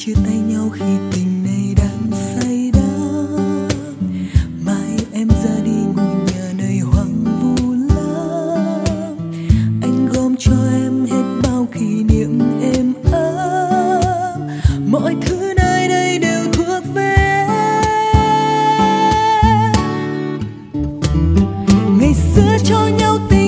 chia tay nhau khi tình này đang say đắm. Mai em ra đi ngôi nhà này hoang vu lắm. Anh gom cho em hết bao kỷ niệm êm ấm. Mọi thứ nơi đây đều thuộc về em. Ngày xưa cho nhau tình